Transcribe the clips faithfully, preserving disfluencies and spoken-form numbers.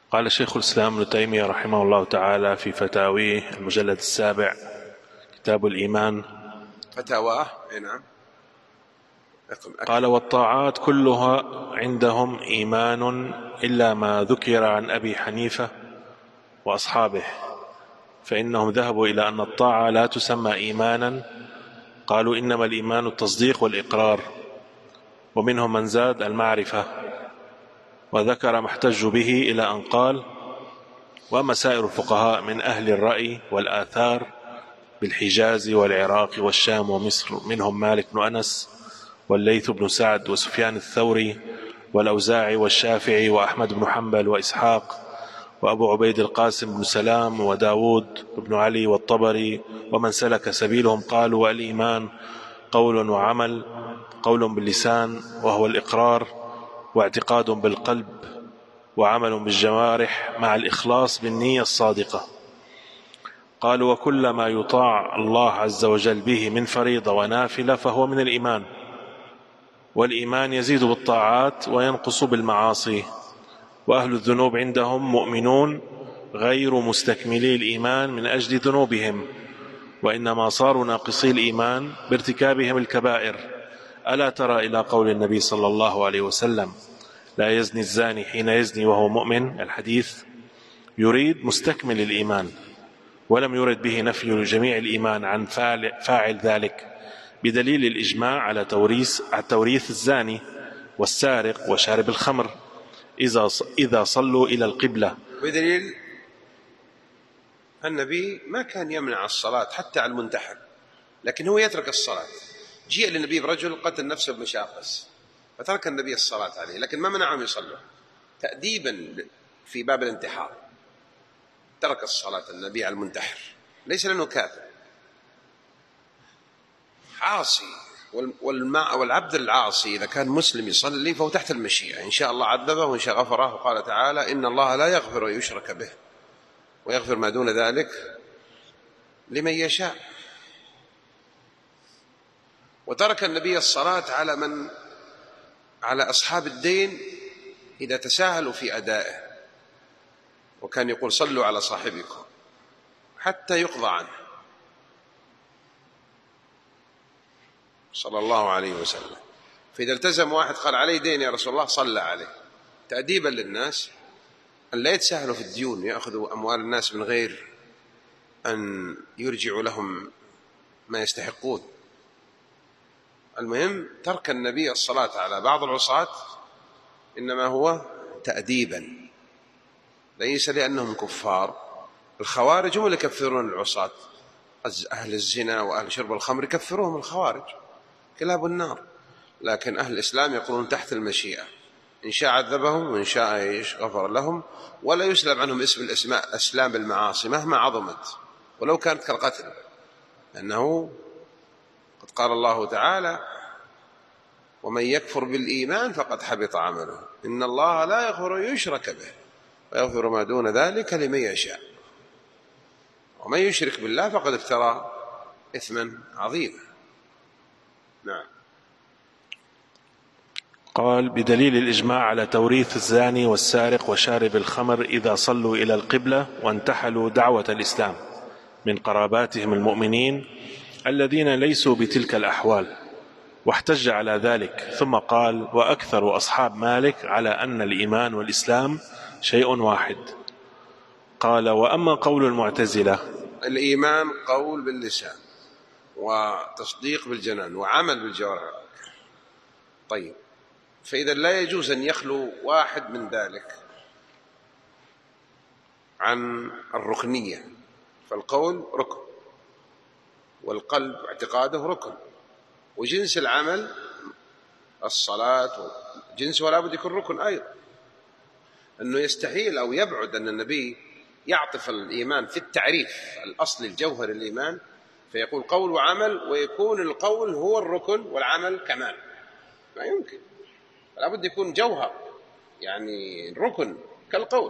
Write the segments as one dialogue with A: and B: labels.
A: قال شيخ الإسلام ابن تيمية رحمه الله تعالى في فتاويه المجلد السابع كتاب الإيمان
B: فتاواه نعم
A: قال: والطاعات كلها عندهم إيمان إلا ما ذكر عن أبي حنيفة وأصحابه، فإنهم ذهبوا إلى أن الطاعة لا تسمى إيمانا، قالوا إنما الإيمان التصديق والإقرار، ومنهم من زاد المعرفة، وذكر ما احتجوا به إلى أن قال: وأما سائر الفقهاء من أهل الرأي والآثار بالحجاز والعراق والشام ومصر، منهم مالك بن أنس والليث بن سعد وسفيان الثوري والأوزاعي والشافعي وأحمد بن حنبل وإسحاق وأبو عبيد القاسم بن سلام وداود بن علي والطبري ومن سلك سبيلهم، قالوا: الإيمان قول وعمل، قول باللسان وهو الإقرار، واعتقاد بالقلب، وعمل بالجوارح مع الإخلاص بالنية الصادقة. قالوا: وكل ما يطاع الله عز وجل به من فريضة ونافلة فهو من الإيمان، والإيمان يزيد بالطاعات وينقص بالمعاصي، وأهل الذنوب عندهم مؤمنون غير مستكملي الإيمان من أجل ذنوبهم، وإنما صاروا ناقصي الإيمان بارتكابهم الكبائر. ألا ترى إلى قول النبي صلى الله عليه وسلم: لا يزني الزاني حين يزني وهو مؤمن، الحديث يريد مستكمل الإيمان، ولم يرد به نفي جميع الإيمان عن فاعل ذلك، بدليل الإجماع على توريث على توريث الزاني والسارق وشارب الخمر إذا إذا صلوا إلى القبلة.
B: بدليل النبي ما كان يمنع الصلاة حتى على المنتحر، لكن هو يترك الصلاة. جيء للنبي برجل قتل نفسه بمشاقص فترك النبي الصلاة عليه، لكن ما منعهم يصلوا تأديبا في باب الانتحار. ترك الصلاة النبي على المنتحر، ليس لأنه كافر عاصي، والعبد العاصي إذا كان مسلم يصلي فهو تحت المشيئة، إن شاء الله عذبه وإن شاء غفره. وقال تعالى: إن الله لا يغفر أن يشرك به ويغفر ما دون ذلك لمن يشاء. وترك النبي الصلاة على من على أصحاب الدين إذا تساهلوا في أدائه، وكان يقول: صلوا على صاحبكم حتى يقضى عنه صلى الله عليه وسلم. فإذا التزم واحد قال: علي دين يا رسول الله، صلى عليه تأديبا للناس أن لا يتساهلوا في الديون، يأخذوا أموال الناس من غير أن يرجعوا لهم ما يستحقون. المهم ترك النبي الصلاة على بعض العصاة إنما هو تأديبا، ليس لأنهم كفار. الخوارج هم اللي يكفرون العصاة، أهل الزنا وأهل شرب الخمر يكفروهم الخوارج كلاب النار، لكن أهل الإسلام يقولون تحت المشيئة، إن شاء عذبهم وإن شاء غفر لهم، ولا يسلب عنهم اسم الإسماء أسلام بالمعاصي مهما عظمت ولو كانت كالقتل، لأنه قد قال الله تعالى: ومن يكفر بالإيمان فقد حبط عمله، إن الله لا يغفر أن يشرك به ويغفر ما دون ذلك لمن يشاء، ومن يشرك بالله فقد افترى إثما عظيما. نعم.
A: قال: بدليل الإجماع على توريث الزاني والسارق وشارب الخمر إذا صلوا إلى القبلة وانتحلوا دعوة الإسلام من قراباتهم المؤمنين الذين ليسوا بتلك الأحوال، واحتج على ذلك، ثم قال: وأكثر أصحاب مالك على أن الإيمان والإسلام شيء واحد. قال: وأما قول المعتزلة:
B: الإيمان قول باللسان وتصديق بالجنان وعمل بالجوارح. طيب، فإذا لا يجوز أن يخلو واحد من ذلك عن الركنية، فالقول ركن، والقلب اعتقاده ركن، وجنس العمل الصلاة جنس ولا بد يكون ركن أيضا. أنه يستحيل أو يبعد أن النبي يعطف الإيمان في التعريف الأصل الجوهر الإيمان فيقول قول وعمل، ويكون القول هو الركن والعمل كمال، ما يمكن. لا بد يكون جوهر، يعني الركن كالقول.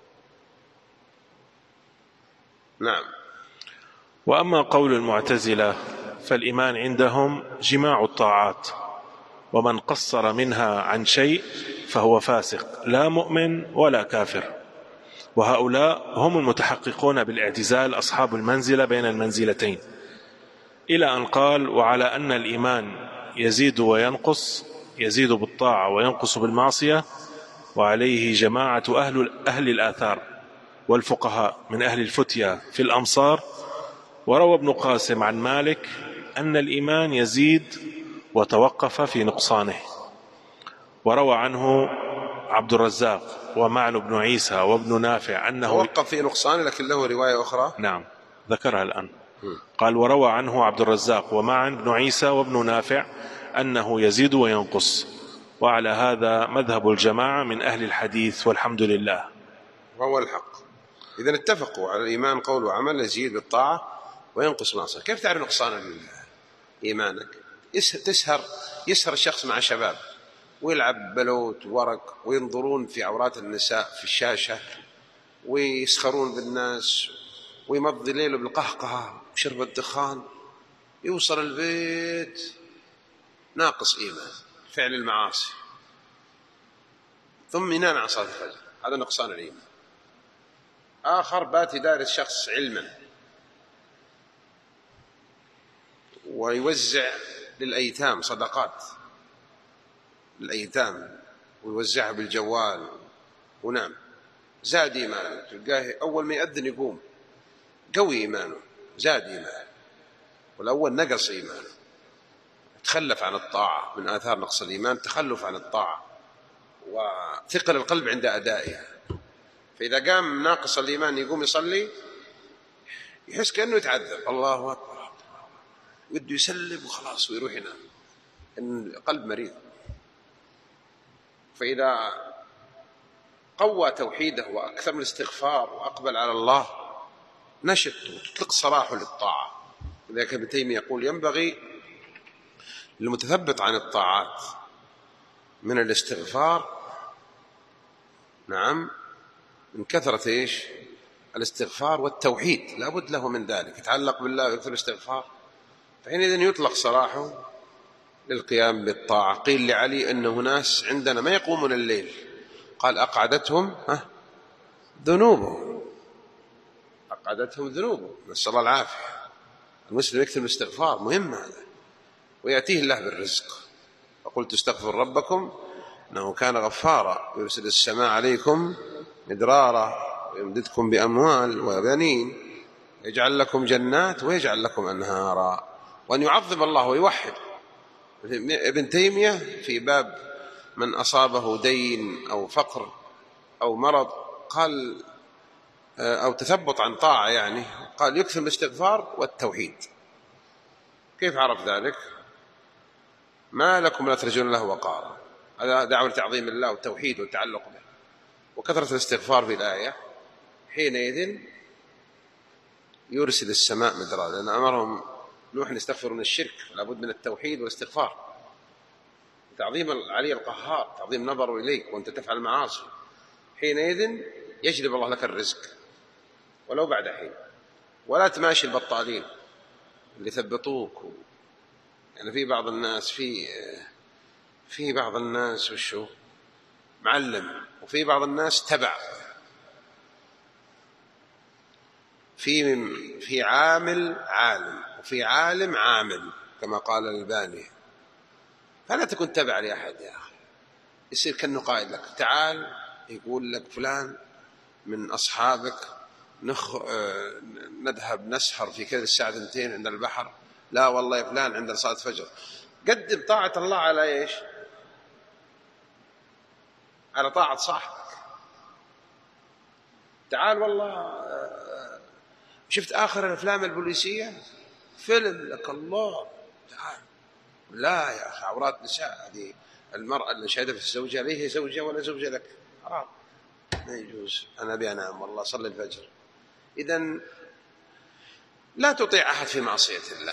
B: نعم.
A: وأما قول المعتزلة فالإيمان عندهم جماع الطاعات، ومن قصر منها عن شيء فهو فاسق لا مؤمن ولا كافر. وهؤلاء هم المتحققون بالاعتزال أصحاب المنزلة بين المنزلتين، إلى أن قال: وعلى أن الإيمان يزيد وينقص، يزيد بالطاعة وينقص بالمعصية، وعليه جماعة أهل, أهل الآثار والفقهاء من أهل الفتية في الأمصار. وروى ابن قاسم عن مالك أن الإيمان يزيد وتوقف في نقصانه. وروى عنه عبد الرزاق ومعن بن عيسى وابن نافع أنه
B: توقف في نقصانه، لكن له رواية أخرى.
A: نعم ذكرها الآن. قال: وروى عنه عبد الرزاق ومعن بن عيسى وابن نافع أنه يزيد وينقص. وعلى هذا مذهب الجماعة من أهل الحديث، والحمد لله.
B: وهو الحق. إذن اتفقوا على الإيمان قول وعمل، يزيد بالطاعة وينقص معصية. كيف تعرف نقصان إيمانك؟ تسهر يسهر الشخص مع شباب ويلعب بلوت ورق وينظرون في عورات النساء في الشاشة ويسخرون بالناس ويمضي ليله بالقهقهة وشرب الدخان، يوصل البيت ناقص إيمان، فعل المعاصي، ثم ينام عن صلاة الفجر، هذا نقصان الإيمان. آخر بات يدارس شخص علما ويوزع للأيتام صدقات للأيتام ويوزعها بالجوال ونام، زاد إيمانه، تلقاه أول ما يأذن يقوم، قوي إيمانه، زاد إيمانه، والأول نقص إيمانه، تخلف عن الطاعة. من آثار نقص الإيمان تخلف عن الطاعة وثقل القلب عند أدائها. فإذا قام ناقص الإيمان يقوم يصلي يحس كأنه يتعذب، الله أكبر، وده يسلم وخلاص ويروح ينام، إن القلب مريض. فإذا قوى توحيده وأكثر من الاستغفار وأقبل على الله نشط وتطلق صراحه للطاعة. لذلك ابن تيمية يقول: ينبغي للمتثبت عن الطاعات من الاستغفار، نعم، من كثرة إيش؟ الاستغفار والتوحيد، لابد له من ذلك، يتعلق بالله ويكثر الاستغفار، فحينئذ يطلق سراحه للقيام بالطاعة. قيل لعلي أنه ناس عندنا ما يقومون الليل، قال: أقعدتهم ذنوبهم، أقعدتهم ذنوبهم، نسأل الله العافية. المسلم يكثر الاستغفار، مهم هذا، ويأتيه الله بالرزق. فقلت استغفر ربكم إنه كان غفارا يرسل السماء عليكم مدرارا ويمددكم بأموال وبنين يجعل لكم جنات ويجعل لكم أنهارا. وأن يعظم الله ويوحد. ابن تيمية في باب من أصابه دين أو فقر أو مرض قال، أو تثبط عن طاعة يعني، قال: يكثر الاستغفار والتوحيد. كيف عرف ذلك؟ ما لكم لا ترجون له وقارا، هذا دعوة تعظيم الله والتوحيد والتعلق به، وكثرة الاستغفار في الآية. حينئذ يرسل السماء مدرارا، لأن أمرهم نوح أن يستغفروا من الشرك، فلا بد من التوحيد والاستغفار، تعظيم العلي القهار، تعظيم نظره إليك وأنت تفعل المعاصي. حينئذ يجلب الله لك الرزق ولو بعد حين. ولا تماشي البطالين اللي ثبطوك. يعني في بعض الناس في في بعض الناس وشو معلم، وفي بعض الناس تبع، في في عامل عالم وفي عالم عامل كما قال الباني. فلا تكن تبع لأحد يا أخي، يصير كأنه قائد لك. تعال يقول لك فلان من أصحابك نخ... نذهب نسهر في كذا الساعة اثنتين عند البحر، لا والله يا فلان عند صلاة فجر. قدم طاعة الله على إيش؟ على طاعة صاحبك. تعال والله شفت آخر الأفلام البوليسية فيلم لك الله، تعال. لا يا أخي، عورات نساء، هذه المرأة اللي شهدت في الزوجة ليه زوجة ولا زوجة لك، حرام، ما يجوز. أنا أبي أنام والله صلي الفجر. إذن لا تطيع أحد في معصية الله.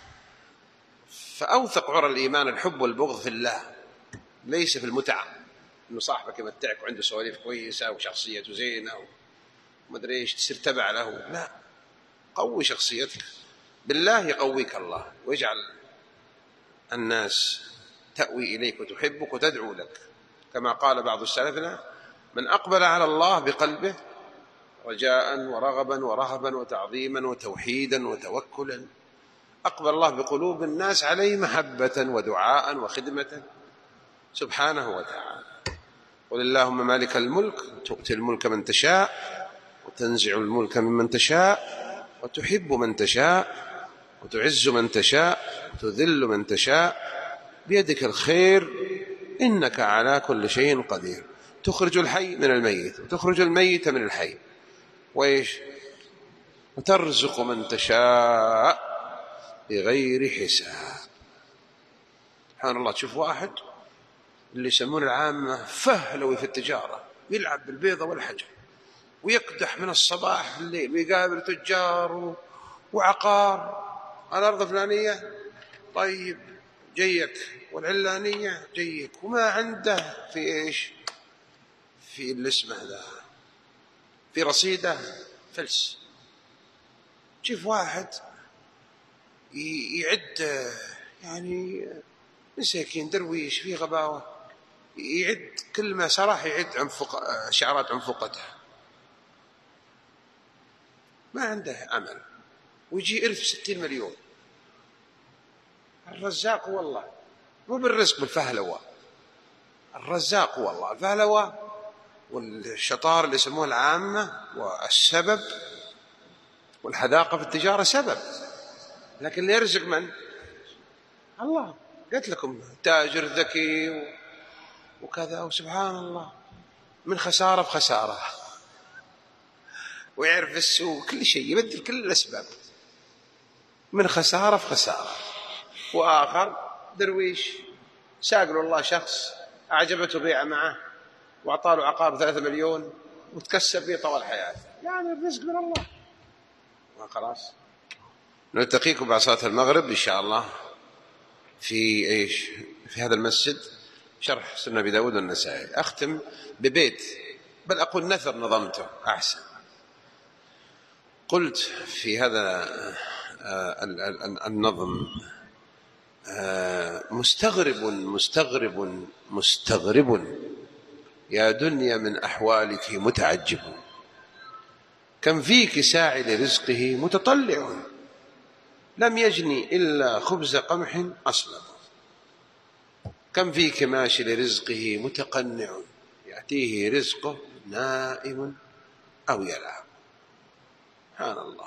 B: فأوثق عرى الإيمان الحب والبغض في الله، ليس في المتعة، إنه صاحبك يمتعك وعنده سواليف كويسة وشخصيته زينة ومدري إيش تصير تبع له. لا، قوي شخصيتك بالله يقويك الله ويجعل الناس تأوي إليك وتحبك وتدعو لك. كما قال بعض السلفنا: من أقبل على الله بقلبه رجاء ورغبا ورهبا وتعظيما وتوحيدا وتوكلا. أقبل الله بقلوب الناس عليه محبة ودعاء وخدمة سبحانه وتعالى. قل اللهم مالك الملك تؤتي الملك من تشاء وتنزع الملك ممن تشاء وتحب من تشاء وتعز من تشاء وتذل من تشاء بيدك الخير إنك على كل شيء قدير. تخرج الحي من الميت وتخرج الميت من الحي، وإيش؟ وترزق من تشاء بغير حساب. سبحان الله. تشوف واحد اللي يسمون العامة فهلوي في التجارة، يلعب بالبيضة والحجر ويقدح من الصباح الليل ويقابل تجار وعقار. الأرض الفلانية طيب جيك، والعلانية جيك، وما عنده في إيش؟ في اللي اسمه ذا، في رصيده فلس. شوف واحد يعد يعني مساكين درويش في غباوة، يعد كل ما سرح يعد عنفق شعرات عنفقتها، ما عنده عمل، ويجي إرث ستين مليون. الرزاق والله مو بالرزق بالفهلوة، الرزاق والله. الفهلوة والشطار اللي يسموه العامة والسبب والحذاقة في التجارة سبب، لكن اللي يرزق من؟ الله. قلت لكم تاجر ذكي وكذا، وسبحان الله من خسارة في خسارة، ويعرف السوق كل شيء، يبدل كل الأسباب، من خسارة في خسارة. وآخر درويش ساقل الله شخص أعجبته بيعة معه وأعطاله عقار ثلاثة مليون وتكسب فيه طوال حياته، يعني الرزق من الله. وخلاص نلتقيكم بعد صلاة المغرب إن شاء الله في إيش؟ في هذا المسجد شرح سنن أبي داود والنسائي. أختم ببيت، بل أقول نثر نظمته أحسن. قلت في هذا النظم: مستغرب مستغرب مستغرب يا دنيا من أحوالك متعجب، كم فيك ساعي لرزقه متطلع، لم يجني إلا خبز قمح أصلب، كم فيك ماشي لرزقه متقنع، يأتيه رزقه نائم أو يلعب. سبحان الله.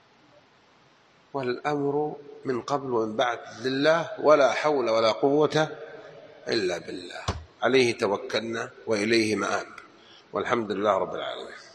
B: والأمر من قبل ومن بعد لله، ولا حول ولا قوة إلا بالله، عليه توكلنا وإليه مآب، والحمد لله رب العالمين.